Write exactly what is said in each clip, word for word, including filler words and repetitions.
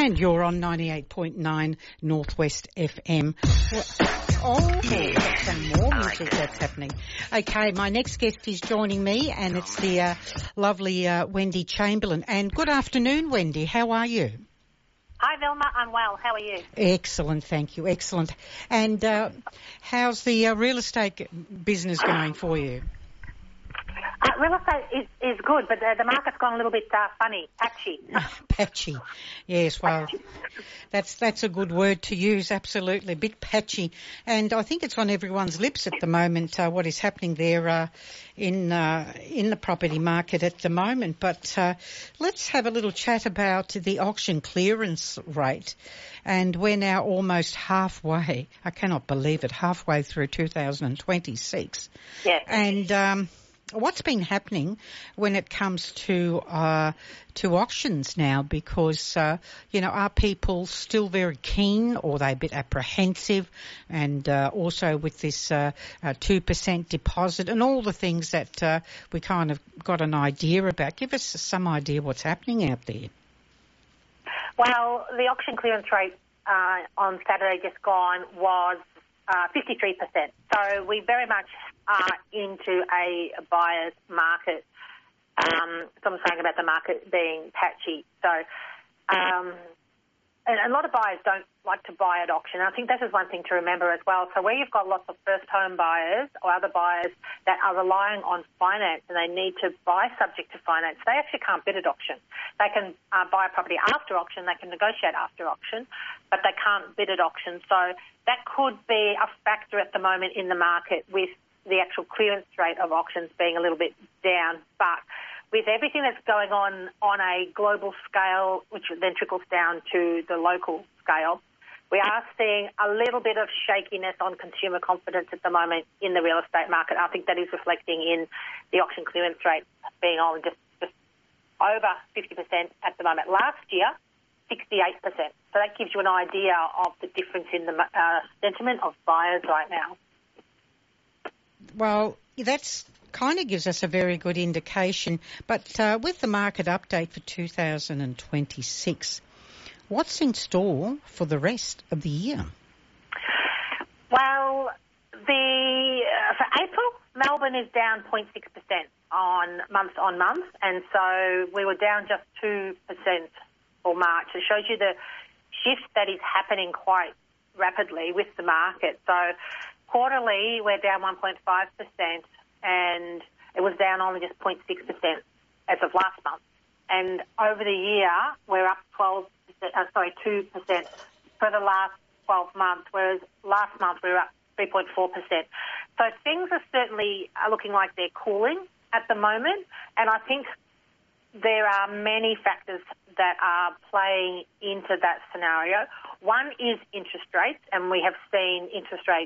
And you're on ninety-eight point nine Northwest F M. Well, oh, got some more music that's happening. Okay, my next guest is joining me, and it's the uh, lovely uh, Wendy Chamberlain. And good afternoon, Wendy. How are you? Hi, Vilma. I'm well. How are you? Excellent, thank you. Excellent. And uh, how's the uh, real estate business going for you? Uh, real estate is, is good, but uh, the market's gone a little bit uh, funny, patchy. Patchy, yes. Well, patchy. that's that's a good word to use. Absolutely, a bit patchy, and I think it's on everyone's lips at the moment. Uh, what is happening there uh, in uh, in the property market at the moment? But uh, let's have a little chat about the auction clearance rate, and we're now almost halfway. I cannot believe it, halfway through two thousand twenty-six. Yes. And um, what's been happening when it comes to uh, to auctions now? Because uh, you know, are people still very keen, or are they a bit apprehensive? And uh, also with this uh, uh, two percent deposit and all the things that uh, we kind of got an idea about. Give us some idea what's happening out there. Well, the auction clearance rate uh, on Saturday just gone was uh, fifty-three percent. So we very much are into a buyer's market. Um, so I'm saying about the market being patchy. So um, and a lot of buyers don't like to buy at auction. I think this is one thing to remember as well. So where you've got lots of first home buyers or other buyers that are relying on finance and they need to buy subject to finance, they actually can't bid at auction. They can uh, buy a property after auction, they can negotiate after auction, but they can't bid at auction. So that could be a factor at the moment in the market, with the actual clearance rate of auctions being a little bit down. But with everything that's going on on a global scale, which then trickles down to the local scale, we are seeing a little bit of shakiness on consumer confidence at the moment in the real estate market. I think that is reflecting in the auction clearance rate being on just, just over fifty percent at the moment. Last year, sixty-eight percent. So that gives you an idea of the difference in the uh, sentiment of buyers right now. Well, that's kind of gives us a very good indication. But uh, with the market update for two thousand twenty-six, what's in store for the rest of the year? Well, the uh, for April, Melbourne is down zero point six percent on month on month, and so we were down just two percent for March. It shows you the shift that is happening quite rapidly with the market. So quarterly, we're down one point five percent, and it was down only just zero point six percent as of last month. And over the year, we're up twelve percent, uh, sorry, two percent for the last twelve months, whereas last month we were up three point four percent. So things are certainly are looking like they're cooling at the moment, and I think there are many factors that are playing into that scenario. One is interest rates, and we have seen interest rates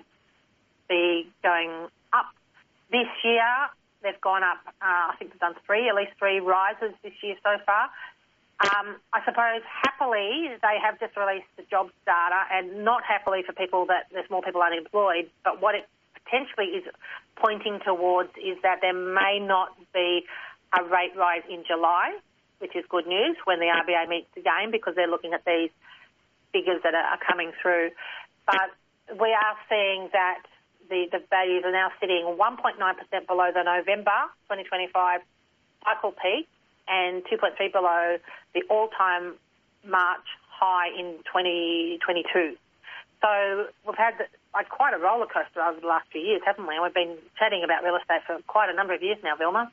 be going up this year. They've gone up, uh, I think they've done three, at least three rises this year so far. Um, I suppose happily they have just released the jobs data, and not happily for people that there's more people unemployed, but what it potentially is pointing towards is that there may not be a rate rise in July, which is good news when the R B A meets again, because they're looking at these figures that are coming through. But we are seeing that the, the values are now sitting one point nine percent below the November twenty twenty-five cycle peak and two point three below the all-time March high in twenty twenty-two. So we've had like quite a roller coaster over the last few years, haven't we? And we've been chatting about real estate for quite a number of years now, Vilma.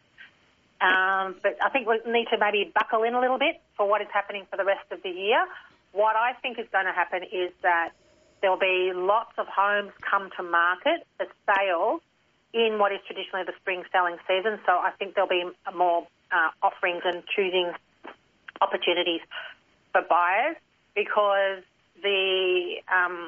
Um, but I think we need to maybe buckle in a little bit for what is happening for the rest of the year. What I think is going to happen is that there will be lots of homes come to market for sale in what is traditionally the spring selling season. So I think there'll be more uh, offerings and choosing opportunities for buyers, because the, um,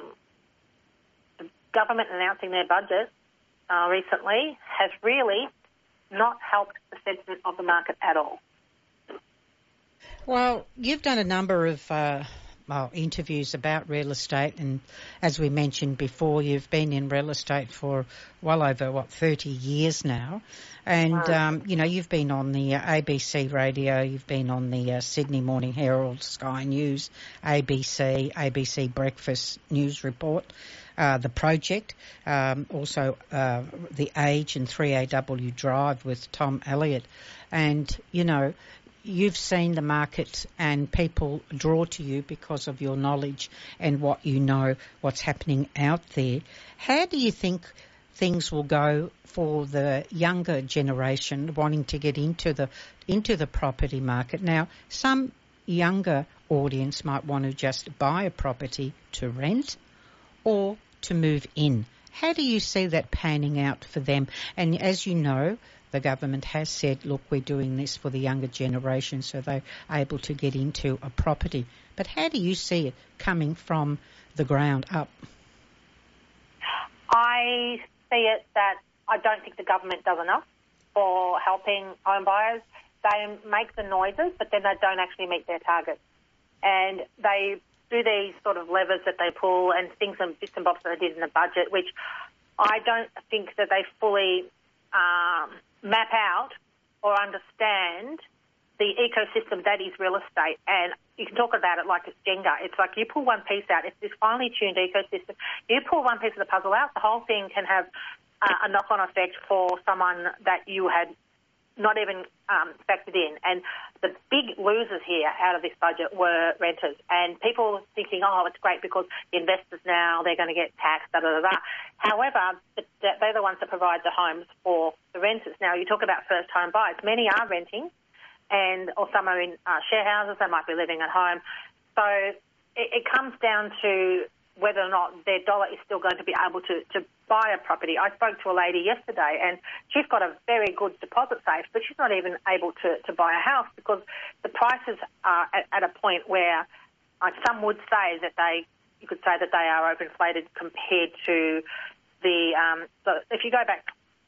the government announcing their budget uh, recently has really not helped the sentiment of the market at all. Well, you've done a number of uh, well, interviews about real estate, and as we mentioned before, you've been in real estate for well over, what, thirty years now. And, Wow. um, you know, you've been on the uh, A B C radio, you've been on the uh, Sydney Morning Herald, Sky News, A B C, A B C Breakfast News Report, uh, The Project, um, also uh, The Age and three A W Drive with Tom Elliott. And, you know, you've seen the market and people draw to you because of your knowledge and what you know, what's happening out there. How do you think things will go for the younger generation wanting to get into the into the property market? Now, some younger audience might want to just buy a property to rent or to move in. How do you see that panning out for them? And as you know, the government has said, look, we're doing this for the younger generation so they're able to get into a property. But how do you see it coming from the ground up? I see it that I don't think the government does enough for helping home buyers. They make the noises, but then they don't actually meet their targets. And they do these sort of levers that they pull and things and bits and bobs that they did in the budget, which I don't think that they fully um, map out or understand the ecosystem that is real estate. And you can talk about it like it's Jenga. It's like you pull one piece out, it's this finely tuned ecosystem. You pull one piece of the puzzle out, the whole thing can have uh, a knock-on effect for someone that you had not even um, factored in. And the big losers here out of this budget were renters. And people thinking, oh, it's great because the investors now, they're going to get taxed, da, da, da, da. However, they're the ones that provide the homes for the renters. Now, you talk about first home buyers. Many are renting, and or some are in uh, share houses. They might be living at home. So it, it comes down to whether or not their dollar is still going to be able to, to buy a property. I spoke to a lady yesterday and she's got a very good deposit safe, but she's not even able to, to buy a house because the prices are at, at a point where uh, some would say that they, you could say that they are overinflated compared to the, um, so if you go back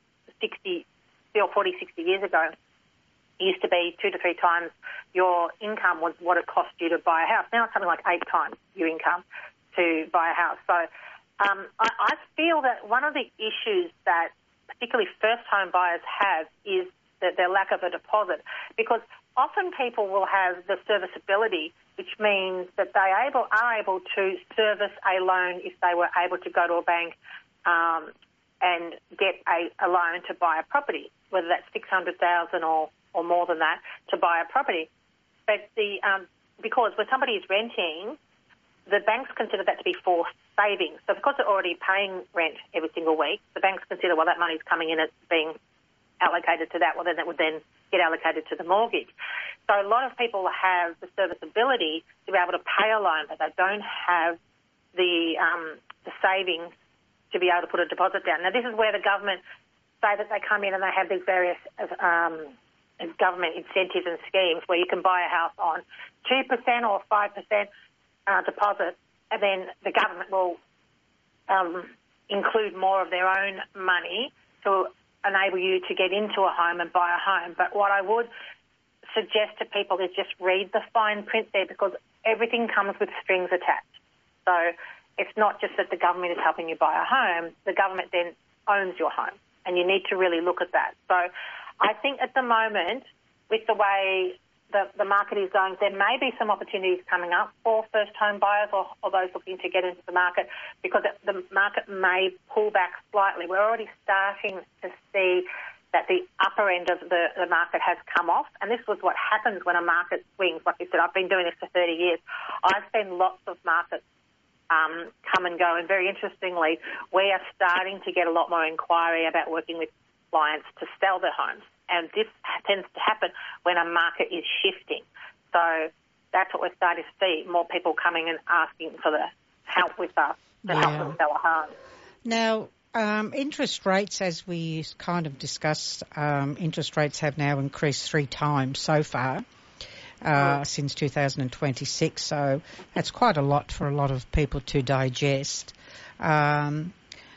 sixty or forty, sixty years ago, it used to be two to three times your income was what it cost you to buy a house. Now it's something like eight times your income to buy a house. So um, I, I feel that one of the issues that particularly first home buyers have is that their lack of a deposit, because often people will have the serviceability, which means that they able, are able to service a loan if they were able to go to a bank um, and get a, a loan to buy a property, whether that's six hundred thousand dollars or, or more than that to buy a property. But the um, because when somebody is renting, the banks consider that to be forced savings. So because they're already paying rent every single week, the banks consider, well, that money's coming in, it's being allocated to that, well, then that would then get allocated to the mortgage. So a lot of people have the serviceability to be able to pay a loan, but they don't have the um, the savings to be able to put a deposit down. Now, this is where the government say that they come in and they have these various um, government incentives and schemes where you can buy a house on two percent or five percent Uh, deposit, and then the government will um, include more of their own money to enable you to get into a home and buy a home. But what I would suggest to people is just read the fine print there, because everything comes with strings attached. So it's not just that the government is helping you buy a home, the government then owns your home, and you need to really look at that. So I think at the moment, with the way The, the market is going, there may be some opportunities coming up for first home buyers or, or those looking to get into the market, because it, the market may pull back slightly. We're already starting to see that the upper end of the, the market has come off, and this was what happens when a market swings. Like you said, I've been doing this for thirty years. I've seen lots of markets um, come and go, and very interestingly, we are starting to get a lot more inquiry about working with clients to sell their homes. And this tends to happen when a market is shifting. So that's what we're starting to see, more people coming and asking for the help with us to yeah. help them sell a home. Now, um, interest rates, as we kind of discussed, um, interest rates have now increased three times so far uh, mm. since two thousand twenty-six. So that's quite a lot for a lot of people to digest. Um,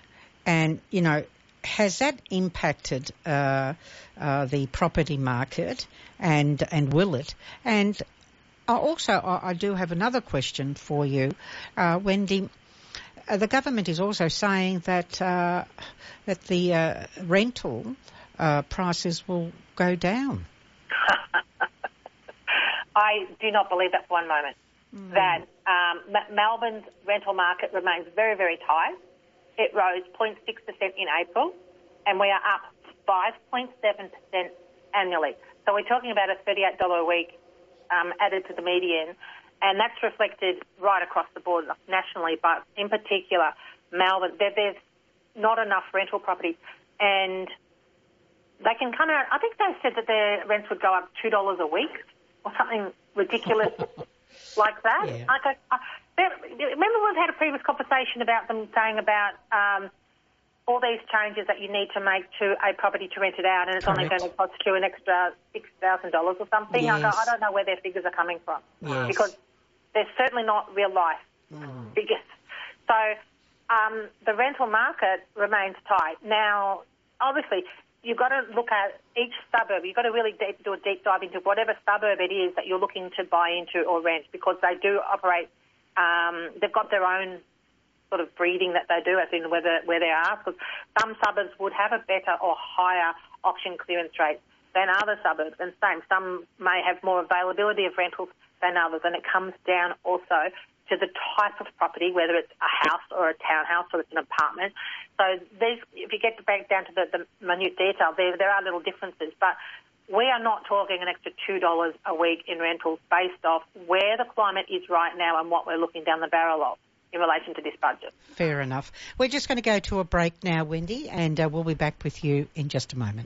and, you know, has that impacted uh, uh, the property market, and and will it? And Oh, also, I, I do have another question for you, uh, Wendy. Uh, the government is also saying that uh, that the uh, rental uh, prices will go down. I do not believe that for one moment. Mm. That um, M- Melbourne's rental market remains very, very tight. It rose zero point six percent in April, and we are up five point seven percent annually. So we're talking about a thirty-eight dollars a week um, added to the median, and that's reflected right across the board nationally, but in particular, Melbourne, there, there's not enough rental properties, and they can come out, I think they said that their rents would go up two dollars a week or something ridiculous like that. Yeah. Like I, I, remember we've had a previous conversation about them saying about um, all these changes that you need to make to a property to rent it out, and it's Correct. Only going to cost you an extra six thousand dollars or something. Yes. I, go, I don't know where their figures are coming from yes. because they're certainly not real life mm. figures. So um, the rental market remains tight. Now, obviously, you've got to look at each suburb. You've got to really deep, do a deep dive into whatever suburb it is that you're looking to buy into or rent, because they do operate, um, they've got their own sort of breeding that they do, as in whether, where they are, because some suburbs would have a better or higher auction clearance rate than other suburbs, and same, some may have more availability of rentals than others, and it comes down also to the type of property, whether it's a house or a townhouse or it's an apartment. So these, if you get to break down to the, the minute detail, there there are little differences, but we are not talking an extra two dollars a week in rentals based off where the climate is right now and what we're looking down the barrel of in relation to this budget. Fair enough. We're just going to go to a break now, Wendy, and uh, we'll be back with you in just a moment.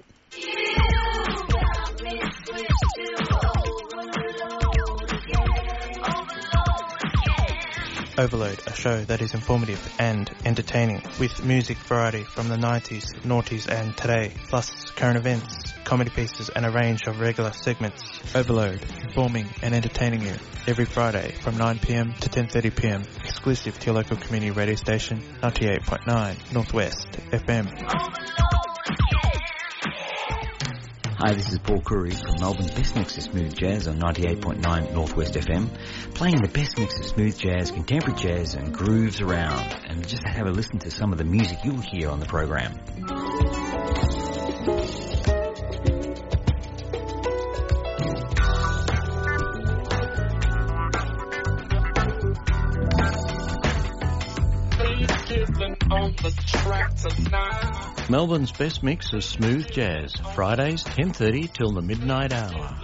Overload, a show that is informative and entertaining, with music variety from the nineties, noughties and today, plus current events, comedy pieces and a range of regular segments. Overload, informing and entertaining you every Friday from nine p.m. to ten thirty p.m, exclusive to your local community radio station, ninety-eight point nine Northwest F M. Hi, this is Paul Curry from Melbourne's best mix of smooth jazz on ninety-eight point nine Northwest F M, playing the best mix of smooth jazz, contemporary jazz and grooves around, and just have a listen to some of the music you'll hear on the program. Melbourne's best mix of smooth jazz, Fridays ten thirty till the midnight hour.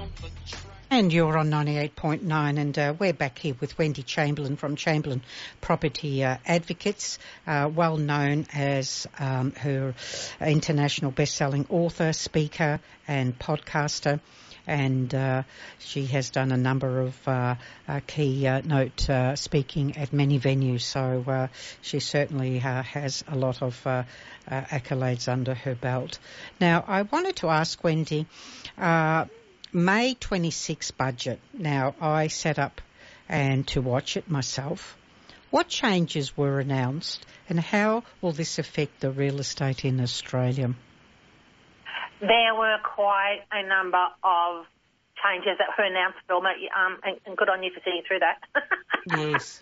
And you're on ninety-eight point nine, and uh, we're back here with Wendy Chamberlain from Chamberlain Property uh, Advocates, uh, well known as um, her international best-selling author, speaker and podcaster. And uh, she has done a number of uh, uh, key uh, note uh, speaking at many venues, so uh, she certainly uh, has a lot of uh, uh, accolades under her belt. Now, I wanted to ask Wendy, uh, May twenty-sixth budget. Now, I sat up and to watch it myself. What changes were announced, and how will this affect the real estate in Australia? There were quite a number of changes that were announced, Vilma, um, and, and good on you for sitting through that. Yes.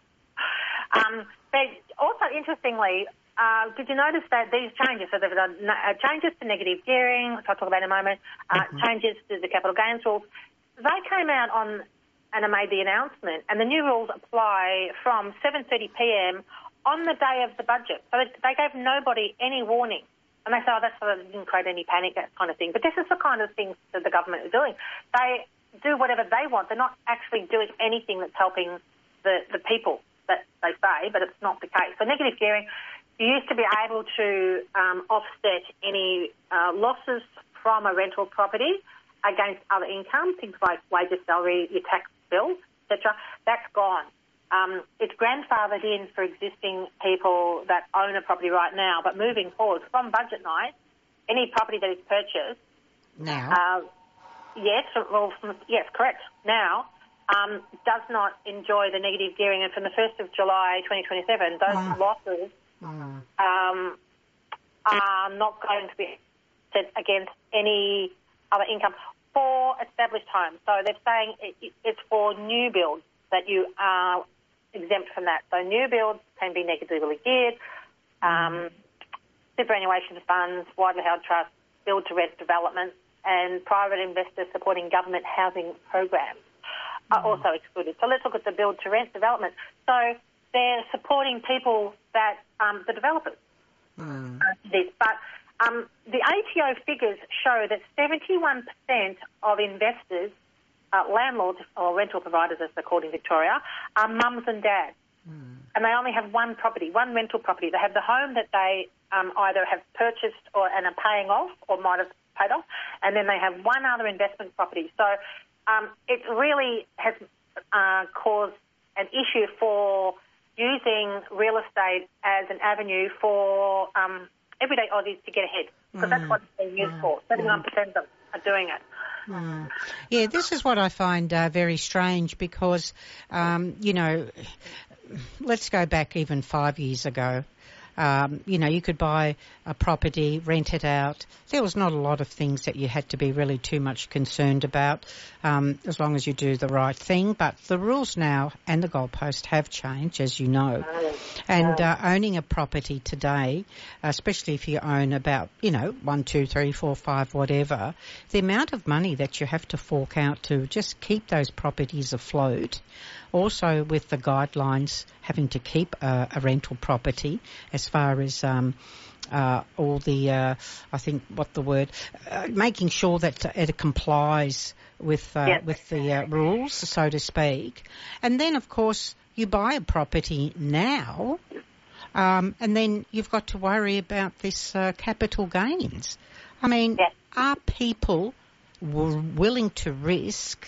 Um, but also, interestingly, uh, did you notice that these changes, so there were uh, changes to negative gearing, which I'll talk about in a moment, uh, mm-hmm. changes to the capital gains rules, they came out on and made the announcement, and the new rules apply from seven thirty p.m. on the day of the budget. So they, they gave nobody any warning. And they say, oh, that's so they didn't create any panic, that kind of thing. But this is the kind of things that the government is doing. They do whatever they want. They're not actually doing anything that's helping the, the people that they say, but it's not the case. So negative gearing, you used to be able to um, offset any uh, losses from a rental property against other income, things like wages, salary, your tax bills, et cetera. That's gone. Um, it's grandfathered in for existing people that own a property right now, but moving forward, from budget night, any property that is purchased... Now? Uh, yes, well, yes, correct. Now, um, does not enjoy the negative gearing, and from the first of July twenty twenty-seven, those mm. losses mm. Um, are not going to be set against any other income. for established homes. So they're saying it, it's for new builds that you are exempt from that. So new builds can be negatively geared, um, superannuation funds, widely held trusts, build-to-rent developments, and private investors supporting government housing programs are mm. also excluded. So let's look at the build-to-rent development. So they're supporting people that, um, the developers. Mm. Uh, this. But um, the A T O figures show that seventy-one percent of investors, uh, landlords or rental providers as they're called in Victoria, are mums and dads. Mm. And they only have one property, one rental property. They have the home that they um, either have purchased or and are paying off or might have paid off, and then they have one other investment property. So um, it really has uh, caused an issue for using real estate as an avenue for um, everyday Aussies to get ahead, because mm. that's what it's being used mm. for. seventy-one percent of them are doing it. Mm. Yeah, this is what I find uh, very strange because, um, you know, let's go back even five years ago. Um, you know, you could buy a property, rent it out. There was not a lot of things that you had to be really too much concerned about, um, as long as you do the right thing. But the rules now and the goalposts have changed, as you know. And uh, owning a property today, especially if you own about, you know, one, two, three, four, five, whatever, the amount of money that you have to fork out to just keep those properties afloat. Also, with the guidelines having to keep a, a rental property, as far as um, uh, all the, uh, I think, what the word, uh, making sure that it complies with uh, yes. with the uh, rules, so to speak. And then, of course, you buy a property now, um, and then you've got to worry about this uh, capital gains. I mean, yes. are people w- willing to risk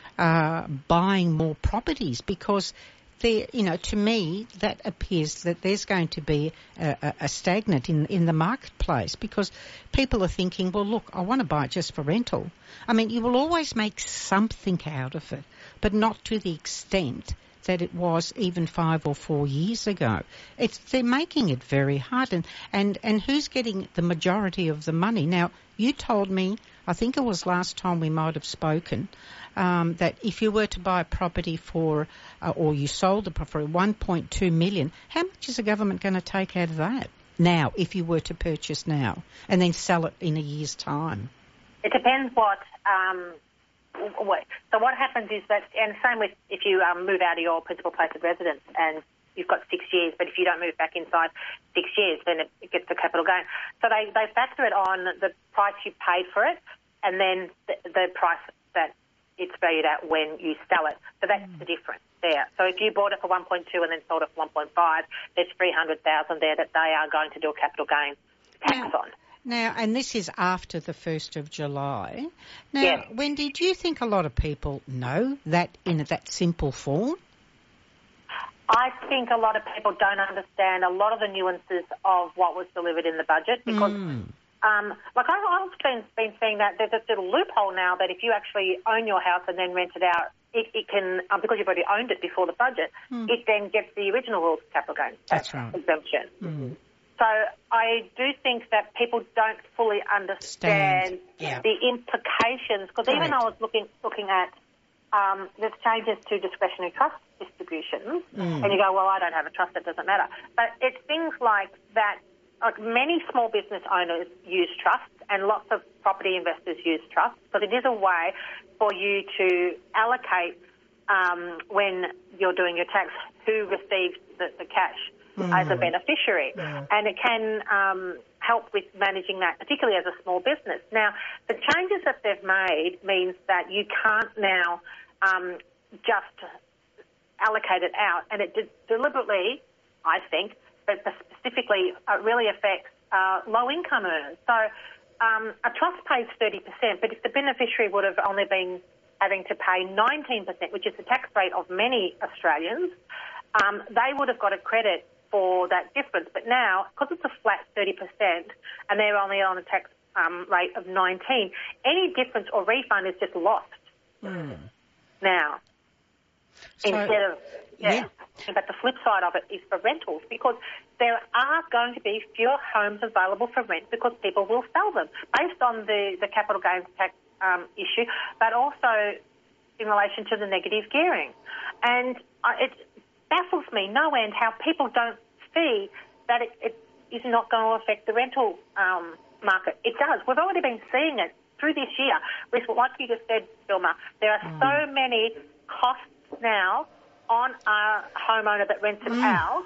Uh, buying more properties? Because there, you know, to me, that appears that there's going to be a, a, a stagnant in in the marketplace, because people are thinking, well, look, I want to buy it just for rental. I mean, you will always make something out of it, but not to the extent that it was even five or four years ago. It's they're making it very hard, and and and who's getting the majority of the money now? You told me, I think it was last time we might have spoken, um, that if you were to buy a property for, uh, or you sold the property for one point two million, how much is the government going to take out of that now, if you were to purchase now and then sell it in a year's time? It depends what. Um, what so what happens is that, and same with if you um, move out of your principal place of residence and you've got six years, but if you don't move back inside six years, then it, it gets the capital gain. So they, they factor it on the price you paid for it and then the, the price that it's valued at when you sell it. So that's mm. the difference there. So if you bought it for one point two and then sold it for one point five, there's three hundred thousand there that they are going to do a capital gain tax now, on. Now, and this is after the first of July. Now, yes. Wendy, do you think a lot of people know that in that simple form? I think a lot of people don't understand a lot of the nuances of what was delivered in the budget because, mm. um, like I, I've been, been seeing that there's a little loophole now that if you actually own your house and then rent it out, it, it can, um, because you've already owned it before the budget, mm. it then gets the original rules of capital gains tax right. exemption. Mm. So I do think that people don't fully understand yeah. the implications, because even I was looking looking at um, there's changes to discretionary trust distributions, mm. and you go, well, I don't have a trust, it doesn't matter. But it's things like that, like many small business owners use trusts and lots of property investors use trusts, because it is a way for you to allocate um, when you're doing your tax who receives the, the cash mm. as a beneficiary. Yeah. And it can um, help with managing that, particularly as a small business. Now, the changes that they've made means that you can't now um, just allocate it out, and it de- deliberately, I think, but specifically uh, really affects uh, low-income earners. So um, a trust pays thirty percent, but if the beneficiary would have only been having to pay nineteen percent, which is the tax rate of many Australians, um, they would have got a credit for that difference. But now, because it's a flat thirty percent and they're only on a tax um, rate of nineteen, any difference or refund is just lost mm. now. So, instead of, yeah. yeah. But the flip side of it is for rentals, because there are going to be fewer homes available for rent because people will sell them. Based on the, the capital gains tax um, issue, but also in relation to the negative gearing. And uh, it baffles me no end how people don't see that it, it is not going to affect the rental um, market. It does. We've already been seeing it through this year. With like you just said, Vilma, there are mm. so many costs now on a homeowner that rents it mm. out.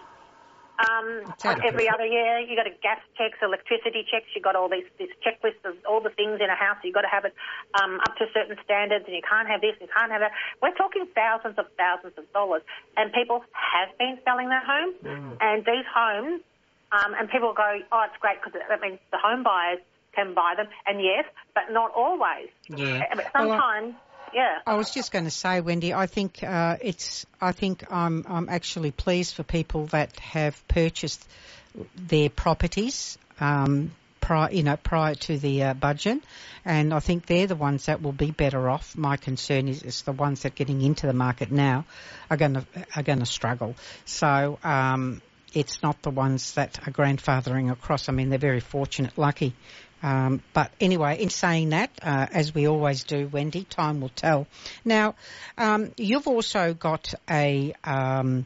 Um, every other year, you got a gas checks, electricity checks. You got all these this checklist of all the things in a house. You got to have it um, up to certain standards, and you can't have this, you can't have that. We're talking thousands of thousands of dollars, and people have been selling their home, mm. and these homes, um, and people go, oh, it's great because that means the home buyers can buy them, and yes, but not always. Yeah. But sometimes. Well, Yeah. I was just going to say, Wendy, I think uh, it's. I think I'm. I'm actually pleased for people that have purchased their properties, um, prior, you know, prior to the uh, budget, and I think they're the ones that will be better off. My concern is, is the ones that are getting into the market now are going to are going to struggle. So um, it's not the ones that are grandfathering across. I mean, they're very fortunate, lucky. Um, but anyway, in saying that, uh, as we always do, Wendy, time will tell. Now, um, you've also got a um,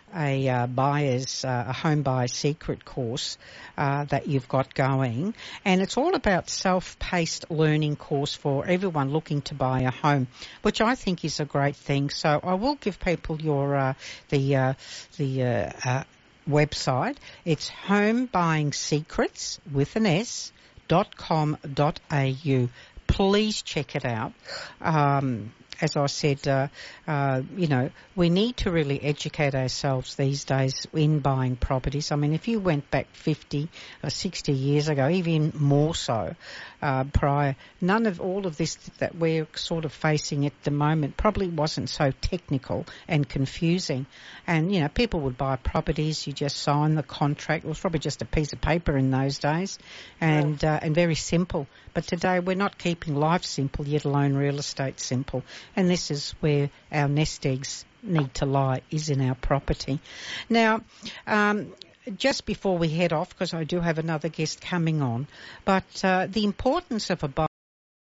a uh, buyer's, uh, a home buyer secret course uh, that you've got going, and it's all about self-paced learning course for everyone looking to buy a home, which I think is a great thing. So I will give people your uh, the uh, the uh, uh, website. It's Home Buying Secrets with an S. dot com dot a u. Please check it out. Um, as I said, uh, uh, you know, we need to really educate ourselves these days in buying properties. I mean, if you went back fifty or sixty years ago, even more so, uh, prior, none of all of this that we're sort of facing at the moment probably wasn't so technical and confusing. And, you know, people would buy properties, you just sign the contract. It was probably just a piece of paper in those days, and, uh, and very simple. But today we're not keeping life simple, yet alone real estate simple. And this is where our nest eggs need to lie, is in our property. Now, um, just before we head off, because I do have another guest coming on, but uh, the importance of a buy.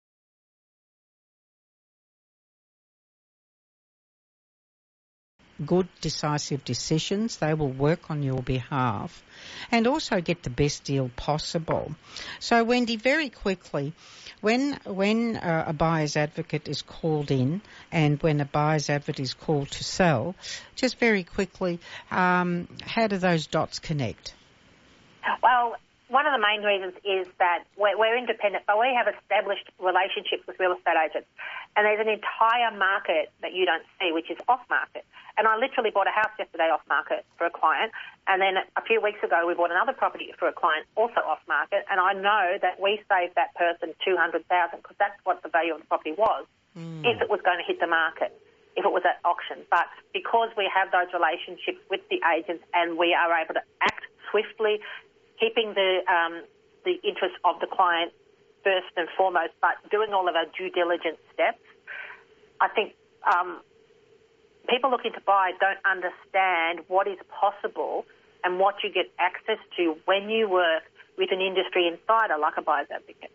Good, decisive decisions. They will work on your behalf and also get the best deal possible. So, Wendy, very quickly, when when uh, a buyer's advocate is called in and when a buyer's advocate is called to sell, just very quickly, um, how do those dots connect? Well, one of the main reasons is that we're, we're independent, but we have established relationships with real estate agents. And there's an entire market that you don't see, which is off-market. And I literally bought a house yesterday off-market for a client. And then a few weeks ago, we bought another property for a client also off-market. And I know that we saved that person two hundred thousand dollars because that's what the value of the property was mm. if it was going to hit the market, if it was at auction. But because we have those relationships with the agents and we are able to act swiftly, keeping the um, the interest of the client first and foremost, but doing all of our due diligence steps, I think um, people looking to buy don't understand what is possible and what you get access to when you work with an industry insider like a buyer's advocate.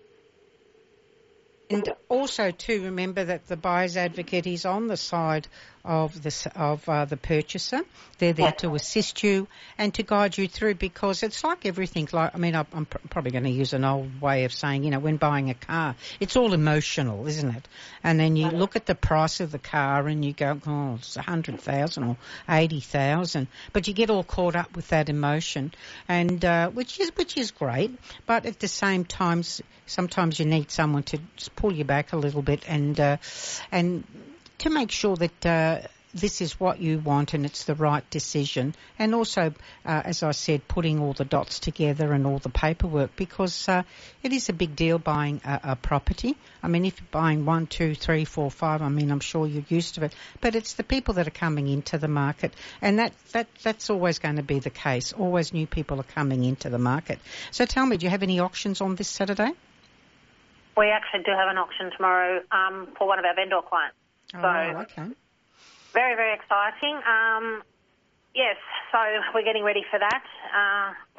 And also, too, remember that the buyer's advocate is on the side of the of uh, the purchaser. They're there to assist you and to guide you through, because it's like everything. Like I mean, I'm probably going to use an old way of saying, you know, when buying a car, it's all emotional, isn't it? And then you look at the price of the car and you go, oh, it's a hundred thousand or eighty thousand, but you get all caught up with that emotion, and uh, which is which is great, but at the same time, sometimes you need someone to just pull you back a little bit and uh, and. to make sure that uh, this is what you want and it's the right decision. And also, uh, as I said, putting all the dots together and all the paperwork, because uh, it is a big deal buying a, a property. I mean, if you're buying one, two, three, four, five, I mean, I'm sure you're used to it. But it's the people that are coming into the market, and that, that that's always going to be the case. Always new people are coming into the market. So tell me, do you have any auctions on this Saturday? We actually do have an auction tomorrow um, for one of our vendor clients. So, oh, okay. Very, very exciting. Um, yes, so we're getting ready for that. Uh,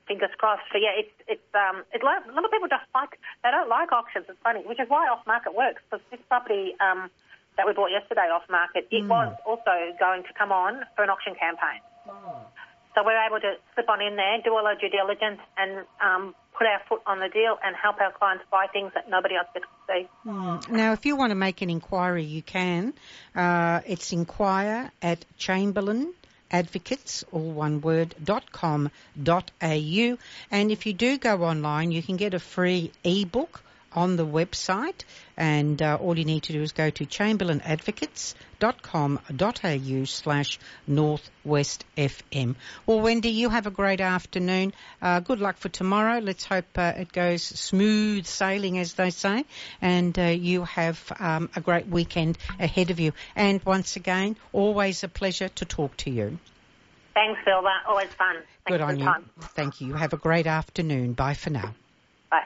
fingers crossed. So yeah, it's it's um, it, a lot of people just like they don't like auctions. It's funny, which is why off market works. Because this property um, that we bought yesterday off market, it mm. was also going to come on for an auction campaign. Oh. So we're able to slip on in there, do all our due diligence, and um, put our foot on the deal and help our clients buy things that nobody else gets to see. Mm. Now, if you want to make an inquiry, you can. Uh, it's inquire at Chamberlain Advocates, all one word, dot com dot a u. And if you do go online, you can get a free e-book on the website, and uh, all you need to do is go to chamberlain advocates dot com dot a u slash Northwest F M. Well, Wendy, you have a great afternoon. Uh, good luck for tomorrow. Let's hope uh, it goes smooth sailing, as they say, and uh, you have um, a great weekend ahead of you. And once again, always a pleasure to talk to you. Thanks, Silva. Always fun. Thanks Good for on the you. time. Thank you. Have a great afternoon. Bye for now.